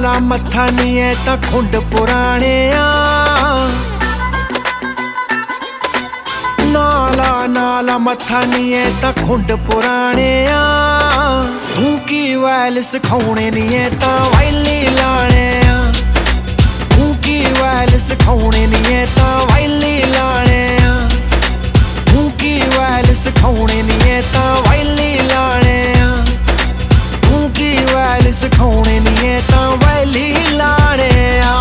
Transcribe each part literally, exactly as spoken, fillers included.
नाला मत्था नहीं है तां खुंड पुराने आ नाला नाला मत्था नहीं है तां खुंड पुराने आ तू की वैल सिखाने नहीं है तां वैली लाने आ तू की वैल सिखाने नहीं है तां वैली लाने आ तू की वैल सिखाने नहीं है तां वैली लाने आ तू की वैल सिखाने नहीं है तां वैली लाने आ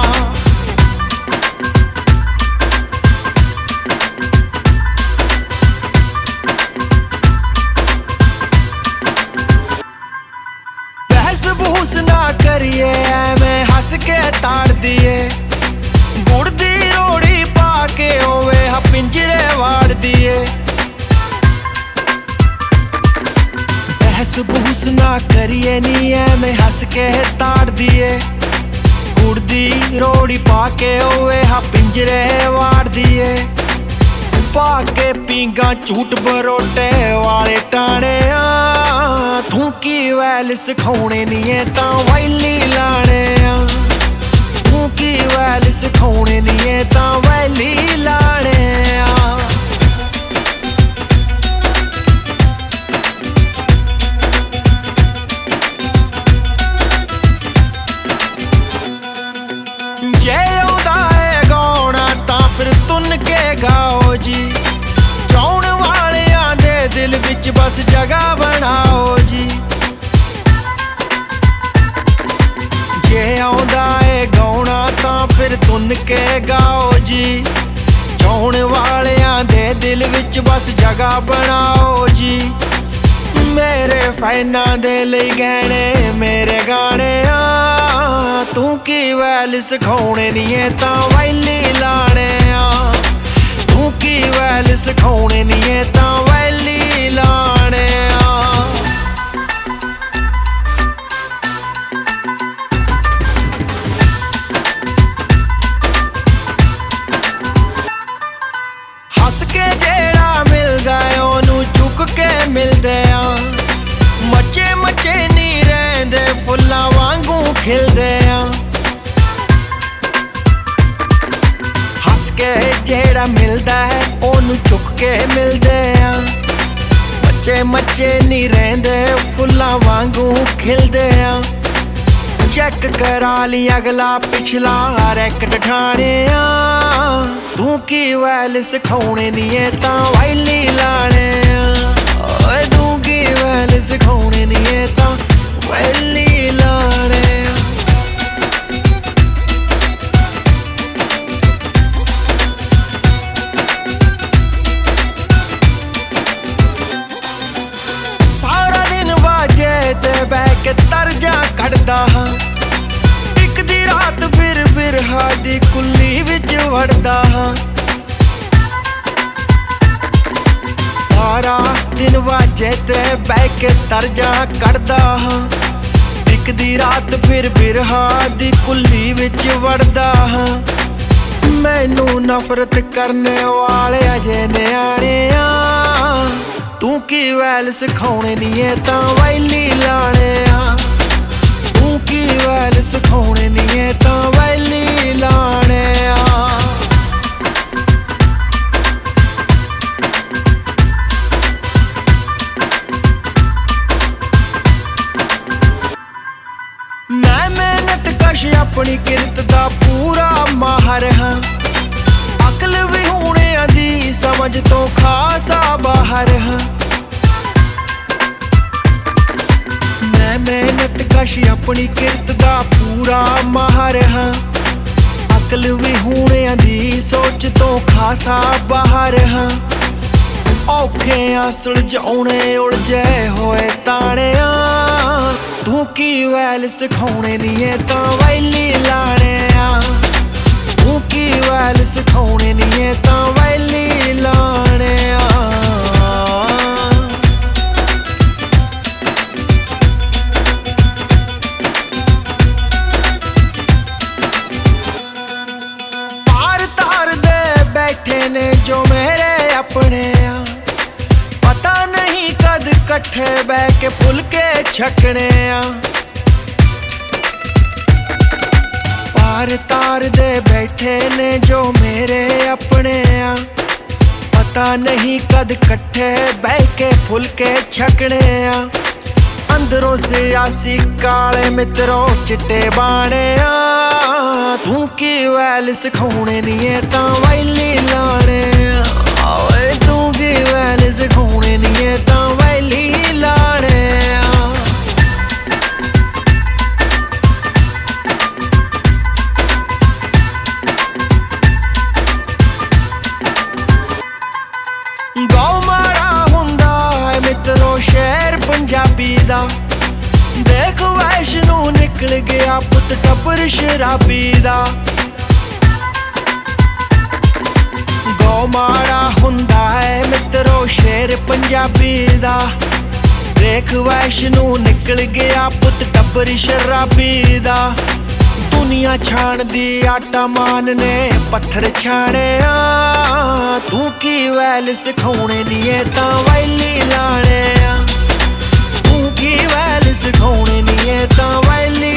बहस ना करिए मैं हस के ताड़ दिए गुड़ दी रोड़ी पाके होवे हा पिंजरे वाड़ दिए बहस बहस ना करिए नी है मैं हस के ताड़ दिए गुड़ दी रोड़ी पाके होवे हा पिंजरे वाड़ दिए पाके पींगा झूठ बरोटे वाले टाणे आ तू की वैल सिखाने नहीं है तां वैली लाने आ तू की वैल सिखाने नहीं है तां वैली लाने आ जे औंदा है गाउणा तां फिर तुन के गाओ जी चाउण वालियां दे दिल विच बस जगह बनाओ जी जे आउंदा है गाउणा तां फिर तुन के गाओ जी चाउण वालियां दे दिल विच बस जगह बनाओ जी मेरे फैनां दे लई गहने मेरे गाने आ तू की वैल सिखाने नहीं है तां वैली लाने आ तू की वैल सिखाने नहीं है तां वैली लाने आ हस के जेड़ा मिलदा ओनू चुक के मिलदे आ मचे मचे नहीं रहिंदे फुल्लां वांगू खिलदे आ हस के जेड़ा मिलदा है ओनू चुक के मिलदे आ मचे मचे नहीं रहिंदे फुल्लां वांगू खिलदे आ चेक करा ली अगला पिछला रैकट ठाणे आ तू की वैल सिखाने नहीं है तां वैली लाने आ तू की वैल सिखाने नहीं है तां वैली लाने आ सारा दिन बाजे ते बह के तरजा कढ़दा हां इक दी रात फिर फिर हाडी कुल्ली विच वड़दा हां सारा दिन वाजे ते बह के तरजा कढ़दा हां इक दी रात फिर बिरहा दी कुल्ली विच वड़दा हां मैनू नफरत करने वाले अजे न्याणे आ तू की वैल सिखाने नहीं है तां वैली लाने आ तू की वैल सिखाने नहीं है तां वैली लाने आ मैं मेहनत कश अपनी किरत दा पूरा माहर हां अकल भी होने आंदी समझ तो खासा बाहर हां मैं मेहनत कश अपनी किरत दा पूरा माहर हां अकल भी होने आंदी सोच तो खासा बाहर हां औखे आ सुलझाउणे उलझे होए ताणे आ तू की वैल सिखाने नहीं है तां वैली लाने आ तू की वैल सिखाने नहीं है तां वैली लाने आ पार तार दे बैठे ने जो मेरे अपने आ पता नहीं कद कट्ठे बह के फुलके छकने आ यार तार दे बैठे ने जो मेरे अपने आ, पता नहीं कद कट्ठे बह के फुलके छकने आ। अंदरों से आसी काले मित्रों चिट्टे बाणे आ, तू की वैल सिखाने नहीं है तां वैली लाने आ, तू की वैल सिखाने नहीं है तां वैली लाने आ। शेर पंजाबी दा देख वैष्णो निकल गया पुत टब्बर शराबी दा। गौ माड़ा हुंदा है मित्रो शेर पंजाबी दा, देख वैष्णो निकल गया पुत टब्बर शराबी दा। दुनिया छाण दी आटा मान ने पत्थर छाने आ, तू की वैल सिखाने नहीं है तां वैली लाने आ, तू की वैल सिखाने नहीं है तां वैली